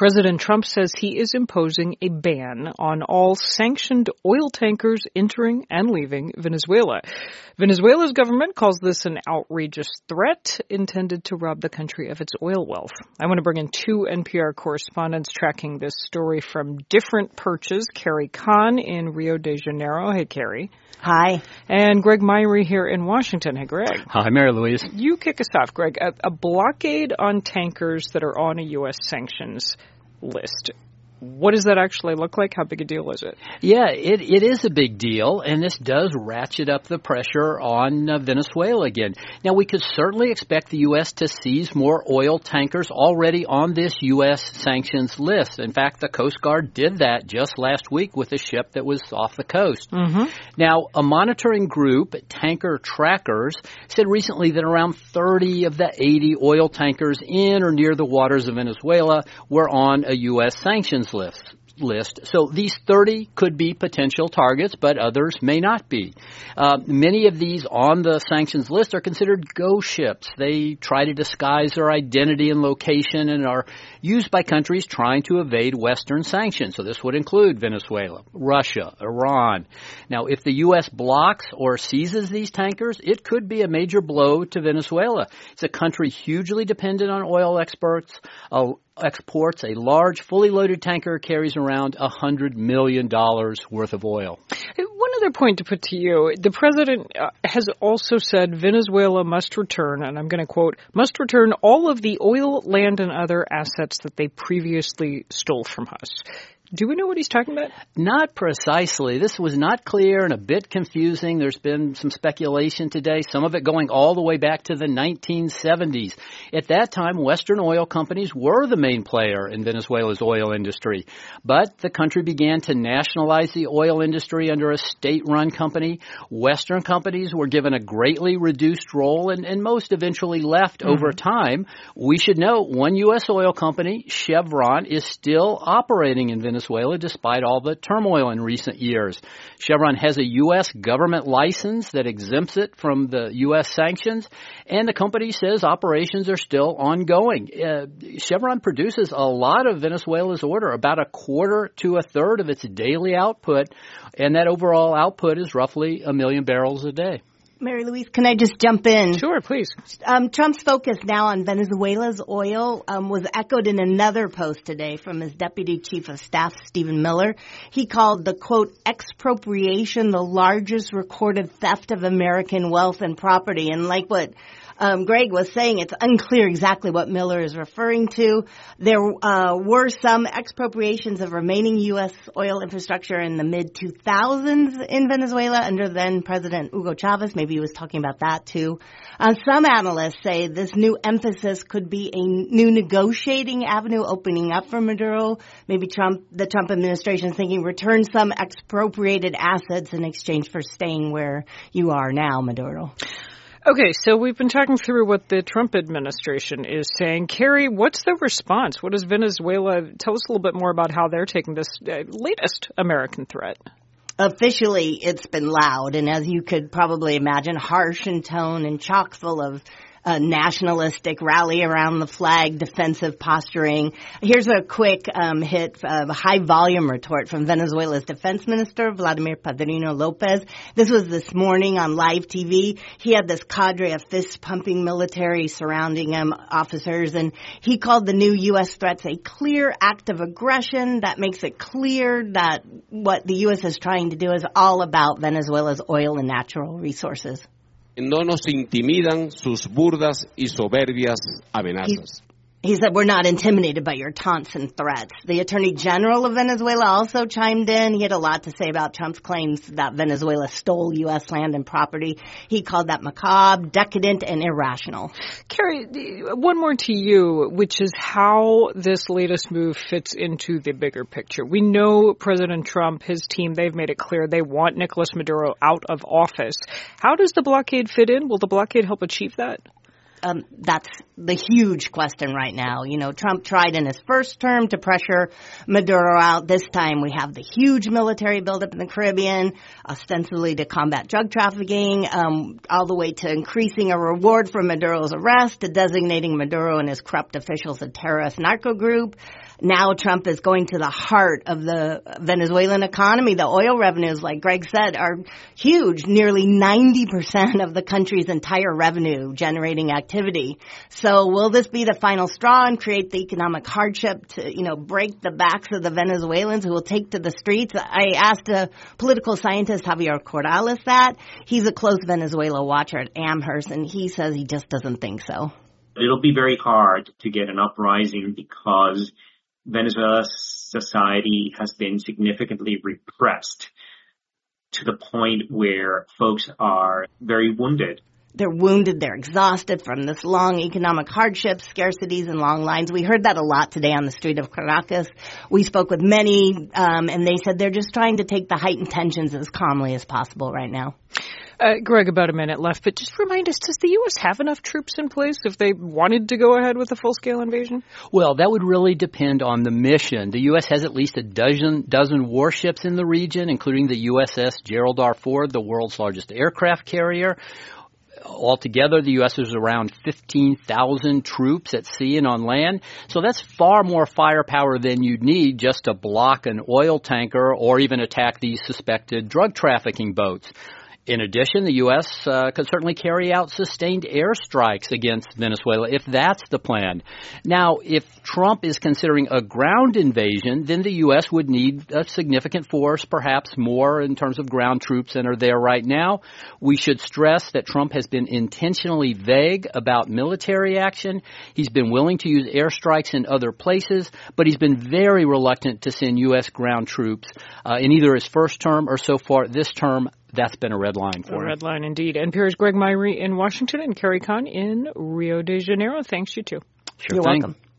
President Trump says he is imposing a ban on all sanctioned oil tankers entering and leaving Venezuela. Venezuela's government calls this an outrageous threat intended to rob the country of its oil wealth. I want to bring in two NPR correspondents tracking this story from different perches. Carrie Kahn in Rio de Janeiro. Hey, Carrie. Hi. And Greg Myrie here in Washington. Hey, Greg. Hi, Mary Louise. You kick us off, Greg. A blockade on tankers that are on a U.S. sanctions list. What does that actually look like? How big a deal is it? Yeah, it is a big deal, and this does ratchet up the pressure on Venezuela again. Now, we could certainly expect the U.S. to seize more oil tankers already on this U.S. sanctions list. In fact, the Coast Guard did that just last week with a ship that was off the coast. Mm-hmm. Now, a monitoring group, Tanker Trackers, said recently that around 30 of the 80 oil tankers in or near the waters of Venezuela were on a U.S. sanctions list. So these 30 could be potential targets, but others may not be. Many of these on the sanctions list are considered ghost ships. They try to disguise their identity and location and are used by countries trying to evade Western sanctions. So this would include Venezuela, Russia, Iran. Now, if the U.S. blocks or seizes these tankers, it could be a major blow to Venezuela. It's a country hugely dependent on oil exports. A large, fully loaded tanker carries around $100 million worth of oil. One other point to put to you, the president has also said Venezuela must return, and I'm going to quote, must return all of the oil, land, and other assets that they previously stole from us. Do we know what he's talking about? Not precisely. This was not clear and a bit confusing. There's been some speculation today, some of it going all the way back to the 1970s. At that time, Western oil companies were the main player in Venezuela's oil industry. But the country began to nationalize the oil industry under a state-run company. Western companies were given a greatly reduced role, and most eventually left over time. We should note one U.S. oil company, Chevron, is still operating in Venezuela despite all the turmoil in recent years. Chevron has a U.S. government license that exempts it from the U.S. sanctions, and the company says operations are still ongoing. Chevron produces a lot of Venezuela's oil, about a quarter to a third of its daily output, and that overall output is roughly 1 million barrels a day. Mary Louise, can I just jump in? Sure, please. Trump's focus now on Venezuela's oil was echoed in another post today from his Deputy Chief of Staff, Stephen Miller. He called the, quote, expropriation the largest recorded theft of American wealth and property. And like what Greg was saying, it's unclear exactly what Miller is referring to. There were some expropriations of remaining U.S. oil infrastructure in the mid-2000s in Venezuela under then-President Hugo Chavez. Maybe he was talking about that, too. Some analysts say this new emphasis could be a new negotiating avenue opening up for Maduro. Maybe the Trump administration is thinking return some expropriated assets in exchange for staying where you are now, Maduro. Okay, so we've been talking through what the Trump administration is saying. Carrie, what's the response? What does Venezuela tell us a little bit more about how they're taking this latest American threat? Officially, it's been loud, and as you could probably imagine, harsh in tone and chock full of nationalistic rally around the flag, defensive posturing. Here's a quick hit, a high-volume retort from Venezuela's defense minister, Vladimir Padrino Lopez. This was this morning on live TV. He had this cadre of fist-pumping military surrounding him, officers, and he called the new U.S. threats a clear act of aggression that makes it clear that what the U.S. is trying to do is all about Venezuela's oil and natural resources. No nos intimidan sus burdas y soberbias amenazas. He said, we're not intimidated by your taunts and threats. The Attorney General of Venezuela also chimed in. He had a lot to say about Trump's claims that Venezuela stole U.S. land and property. He called that macabre, decadent, and irrational. Carrie, one more to you, which is how this latest move fits into the bigger picture. We know President Trump, his team, they've made it clear they want Nicolas Maduro out of office. How does the blockade fit in? Will the blockade help achieve that? That's the huge question right now. You know, Trump tried in his first term to pressure Maduro out. This time we have the huge military buildup in the Caribbean, ostensibly to combat drug trafficking, all the way to increasing a reward for Maduro's arrest, to designating Maduro and his corrupt officials a terrorist narco group. Now Trump is going to the heart of the Venezuelan economy. The oil revenues, like Greg said, are huge, nearly 90% of the country's entire revenue generating activity. So will this be the final straw and create the economic hardship to, break the backs of the Venezuelans who will take to the streets? I asked a political scientist, Javier Corrales, that. He's a close Venezuela watcher at Amherst, and he says he just doesn't think so. It'll be very hard to get an uprising because Venezuela's society has been significantly repressed to the point where folks are very wounded. They're wounded, they're exhausted from this long economic hardship, scarcities, and long lines. We heard that a lot today on the street of Caracas. We spoke with many, and they said they're just trying to take the heightened tensions as calmly as possible right now. Greg, about a minute left, but just remind us, does the U.S. have enough troops in place if they wanted to go ahead with a full-scale invasion? Well, that would really depend on the mission. The U.S. has at least a dozen warships in the region, including the USS Gerald R. Ford, the world's largest aircraft carrier. Altogether, the U.S. is around 15,000 troops at sea and on land. So that's far more firepower than you'd need just to block an oil tanker or even attack these suspected drug trafficking boats. In addition, the U.S. Could certainly carry out sustained airstrikes against Venezuela if that's the plan. Now, if Trump is considering a ground invasion, then the U.S. would need a significant force, perhaps more in terms of ground troops than are there right now. We should stress that Trump has been intentionally vague about military action. He's been willing to use airstrikes in other places, but he's been very reluctant to send U.S. ground troops in either his first term or so far this term. That's been a red line for him. A red line indeed. NPR's Greg Myrie in Washington and Carrie Kahn in Rio de Janeiro. Thanks, you too. Sure You're thing. welcome.